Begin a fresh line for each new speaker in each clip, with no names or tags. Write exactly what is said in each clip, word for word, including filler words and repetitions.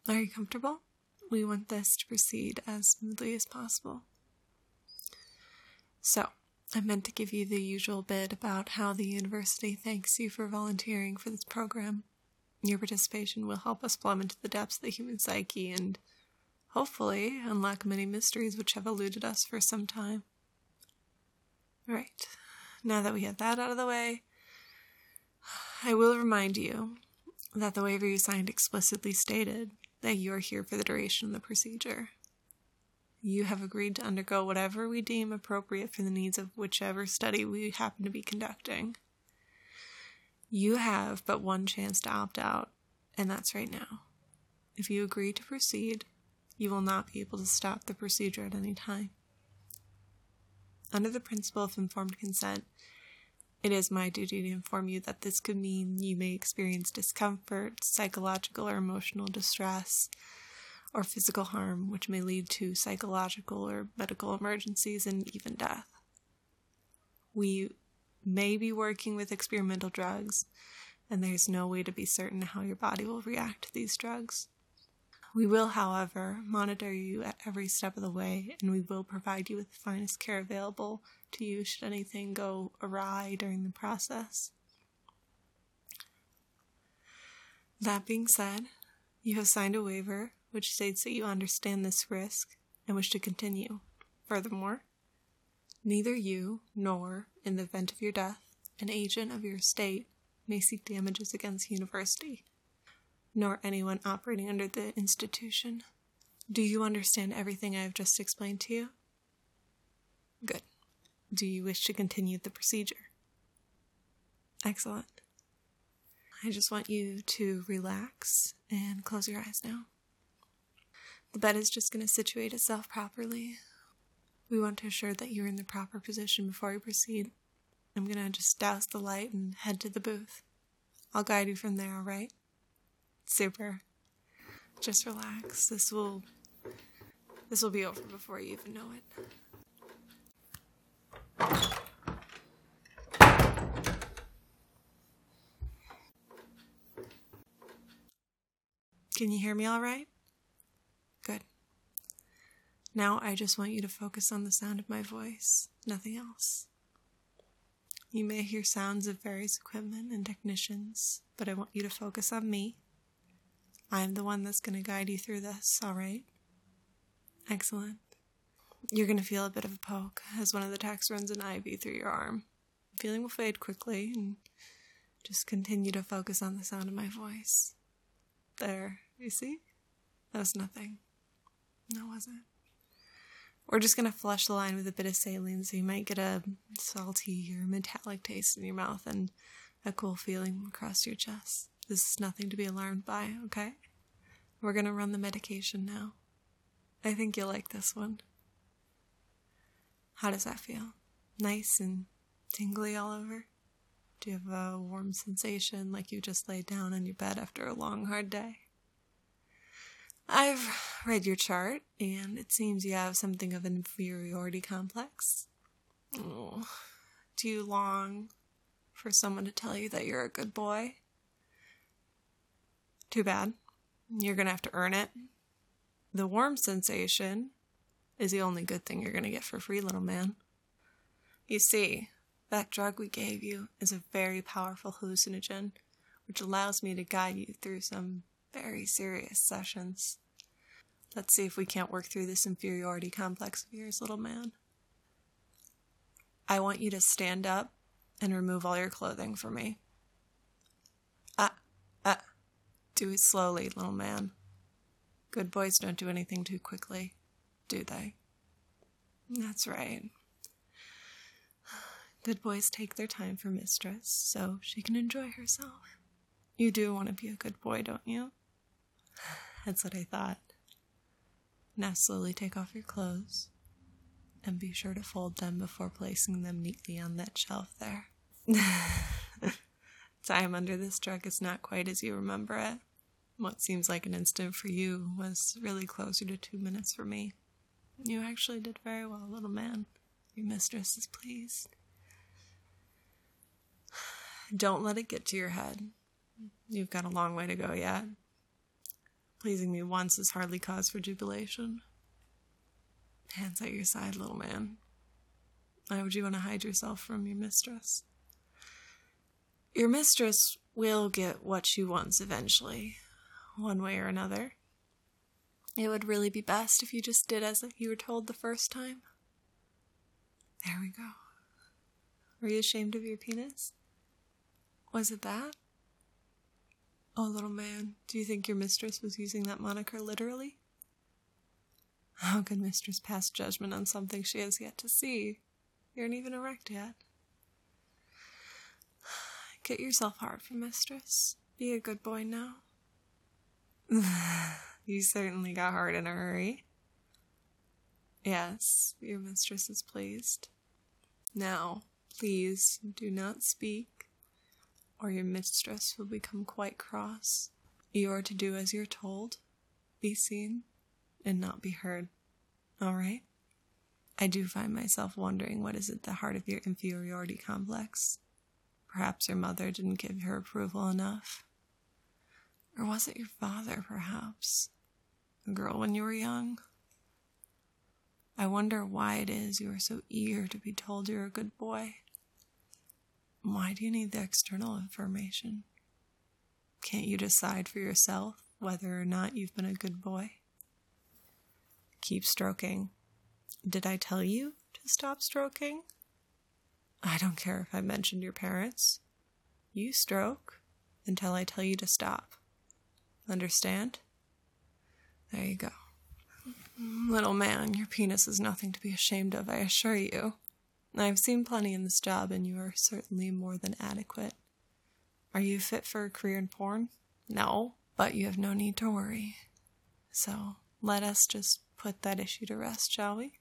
Are you comfortable? We want this to proceed as smoothly as possible. So, I meant to give you the usual bit about how the university thanks you for volunteering for this program. Your participation will help us plumb into the depths of the human psyche and, hopefully, unlock many mysteries which have eluded us for some time. Right. Now that we have that out of the way, I will remind you that the waiver you signed explicitly stated that you are here for the duration of the procedure. You have agreed to undergo whatever we deem appropriate for the needs of whichever study we happen to be conducting. You have but one chance to opt out, and that's right now. If you agree to proceed, you will not be able to stop the procedure at any time. Under the principle of informed consent, it is my duty to inform you that this could mean you may experience discomfort, psychological or emotional distress, or physical harm, which may lead to psychological or medical emergencies and even death. We may be working with experimental drugs, and there's no way to be certain how your body will react to these drugs. We will, however, monitor you at every step of the way, and we will provide you with the finest care available to you should anything go awry during the process. That being said, you have signed a waiver which states that you understand this risk and wish to continue. Furthermore, neither you nor, in the event of your death, an agent of your estate may seek damages against the university, nor anyone operating under the institution. Do you understand everything I have just explained to you? Good. Do you wish to continue the procedure? Excellent. I just want you to relax and close your eyes now. The bed is just going to situate itself properly. We want to assure that you're in the proper position before we proceed. I'm going to just douse the light and head to the booth. I'll guide you from there, all right? Super. Just relax. This will this will be over before you even know it. Can you hear me all right? Good. Now I just want you to focus on the sound of my voice, nothing else. You may hear sounds of various equipment and technicians, but I want you to focus on me. I'm the one that's going to guide you through this, all right? Excellent. You're going to feel a bit of a poke as one of the techs runs an I V through your arm. Feeling will fade quickly, and just continue to focus on the sound of my voice. There, you see? That was nothing. No, was it? We're just going to flush the line with a bit of saline, so you might get a salty or metallic taste in your mouth and a cool feeling across your chest. This is nothing to be alarmed by, okay? We're going to run the medication now. I think you'll like this one. How does that feel? Nice and tingly all over? Do you have a warm sensation like you just laid down on your bed after a long, hard day? I've read your chart, and it seems you have something of an inferiority complex. Oh, do you long for someone to tell you that you're a good boy? Too bad. You're going to have to earn it. The warm sensation is the only good thing you're going to get for free, little man. You see, that drug we gave you is a very powerful hallucinogen, which allows me to guide you through some very serious sessions. Let's see if we can't work through this inferiority complex of yours, little man. I want you to stand up and remove all your clothing for me. Ah, ah. Do it slowly, little man. Good boys don't do anything too quickly, do they? That's right. Good boys take their time for mistress, so she can enjoy herself. You do want to be a good boy, don't you? That's what I thought. Now slowly take off your clothes, and be sure to fold them before placing them neatly on that shelf there. Time under this drug is not quite as you remember it. What seems like an instant for you was really closer to two minutes for me. You actually did very well, little man. Your mistress is pleased. Don't let it get to your head. You've got a long way to go yet. Pleasing me once is hardly cause for jubilation. Hands at your side, little man. Why would you want to hide yourself from your mistress? Your mistress will get what she wants eventually, one way or another. It would really be best if you just did as you were told the first time. There we go. Were you ashamed of your penis? Was it that? Oh, little man, do you think your mistress was using that moniker literally? How can mistress pass judgment on something she has yet to see? You aren't even erect yet. Get yourself hard for mistress. Be a good boy now. You certainly got hard in a hurry. Yes, your mistress is pleased. Now, please do not speak, or your mistress will become quite cross. You are to do as you're told, be seen, and not be heard. All right? I do find myself wondering what is at the heart of your inferiority complex. Perhaps your mother didn't give her approval enough. Or was it your father, perhaps? A girl when you were young? I wonder why it is you are so eager to be told you're a good boy. Why do you need the external information? Can't you decide for yourself whether or not you've been a good boy? Keep stroking. Did I tell you to stop stroking? I don't care if I mentioned your parents. You stroke until I tell you to stop. Understand? There you go. Little man, your penis is nothing to be ashamed of, I assure you. I've seen plenty in this job, and you are certainly more than adequate. Are you fit for a career in porn? No, but you have no need to worry. So, let us just put that issue to rest, shall we?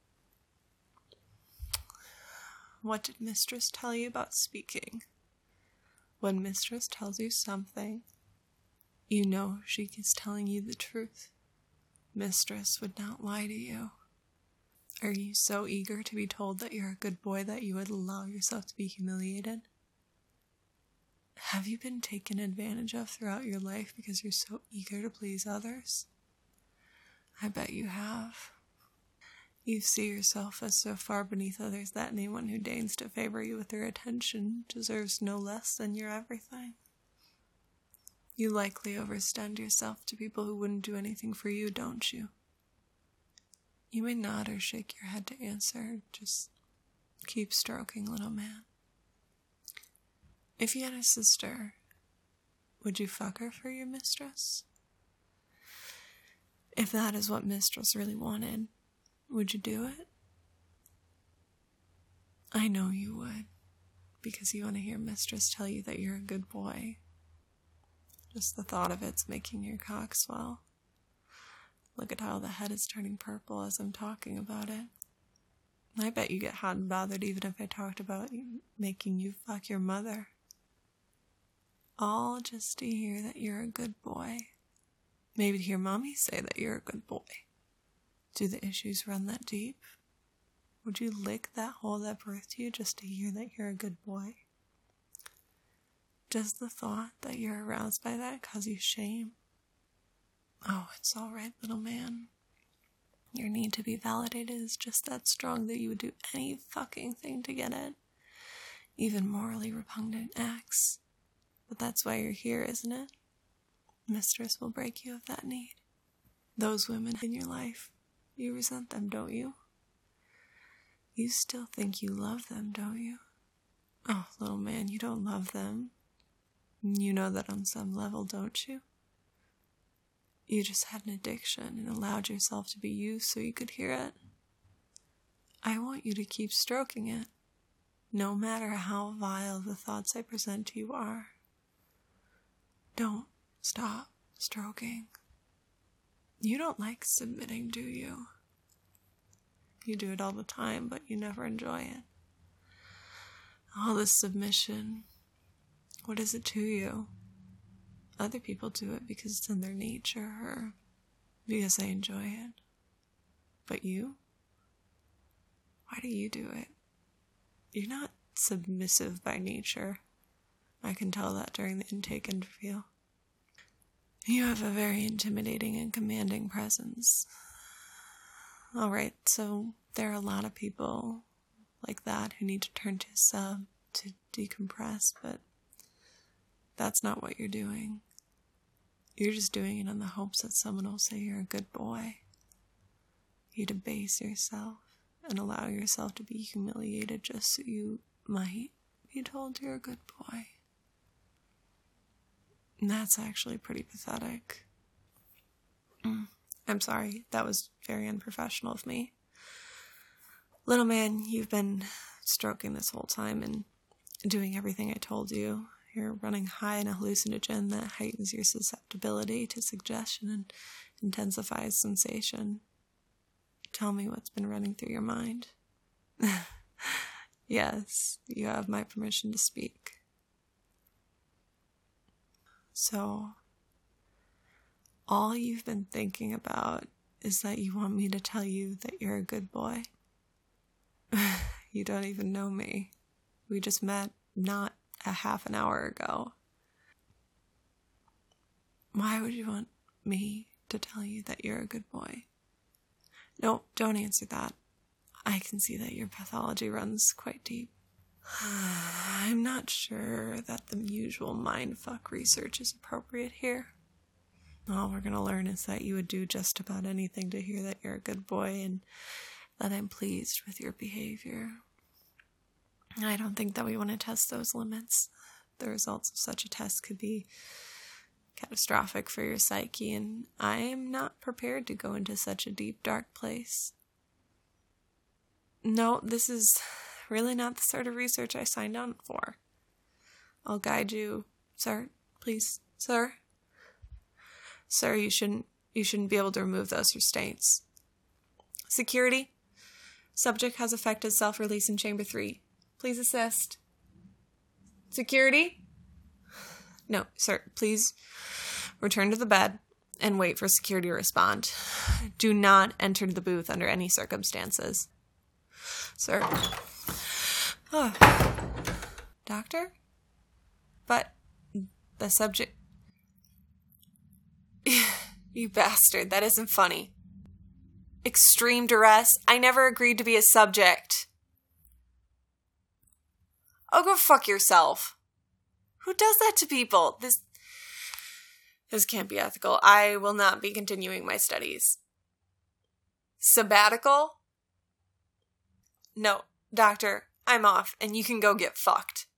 What did mistress tell you about speaking? When mistress tells you something, you know she is telling you the truth. Mistress would not lie to you. Are you so eager to be told that you're a good boy that you would allow yourself to be humiliated? Have you been taken advantage of throughout your life because you're so eager to please others? I bet you have. You see yourself as so far beneath others that anyone who deigns to favor you with their attention deserves no less than your everything. You likely overextend yourself to people who wouldn't do anything for you, don't you? You may nod or shake your head to answer. Just keep stroking, little man. If you had a sister, would you fuck her for your mistress? If that is what mistress really wanted, would you do it? I know you would, because you want to hear mistress tell you that you're a good boy. Just the thought of it's making your cock swell. Look at how the head is turning purple as I'm talking about it. I bet you get hot and bothered even if I talked about you, making you fuck your mother. All just to hear that you're a good boy. Maybe to hear mommy say that you're a good boy. Do the issues run that deep? Would you lick that hole that birthed you just to hear that you're a good boy? Does the thought that you're aroused by that cause you shame? Oh, it's all right, little man. Your need to be validated is just that strong that you would do any fucking thing to get it. Even morally repugnant acts. But that's why you're here, isn't it? Mistress will break you of that need. Those women in your life, you resent them, don't you? You still think you love them, don't you? Oh, little man, you don't love them. You know that on some level, don't you? You just had an addiction and allowed yourself to be used so you could hear it. I want you to keep stroking it, no matter how vile the thoughts I present to you are. Don't stop stroking. You don't like submitting, do you? You do it all the time, but you never enjoy it. All this submission, what is it to you? Other people do it because it's in their nature or because they enjoy it. But you? Why do you do it? You're not submissive by nature. I can tell that during the intake interview. You have a very intimidating and commanding presence. Alright, so there are a lot of people like that who need to turn to a sub to decompress, but that's not what you're doing. You're just doing it in the hopes that someone will say you're a good boy. You debase yourself and allow yourself to be humiliated just so you might be told you're a good boy. And that's actually pretty pathetic. Mm. I'm sorry, that was very unprofessional of me. Little man, you've been stroking this whole time and doing everything I told you. You're running high in a hallucinogen that heightens your susceptibility to suggestion and intensifies sensation. Tell me what's been running through your mind. Yes, you have my permission to speak. So, all you've been thinking about is that you want me to tell you that you're a good boy. You don't even know me. We just met not a half an hour ago. Why would you want me to tell you that you're a good boy? No, don't answer that. I can see that your pathology runs quite deep. I'm not sure that the usual mindfuck research is appropriate here. All we're going to learn is that you would do just about anything to hear that you're a good boy and that I'm pleased with your behavior. I don't think that we want to test those limits. The results of such a test could be catastrophic for your psyche, and I am not prepared to go into such a deep, dark place. No, this is really not the sort of research I signed on for. I'll guide you, sir. Please, sir. Sir, you shouldn't you shouldn't be able to remove those restraints. Security. Subject has effected self-release in chamber three. Please assist. Security? No, sir, please return to the bed and wait for security to respond. Do not enter the booth under any circumstances. Sir. Oh. Doctor? But the subject... You bastard, that isn't funny. Extreme duress? I never agreed to be a subject. Oh, go fuck yourself. Who does that to people? This... This can't be ethical. I will not be continuing my studies. Sabbatical? No, doctor, I'm off, and you can go get fucked.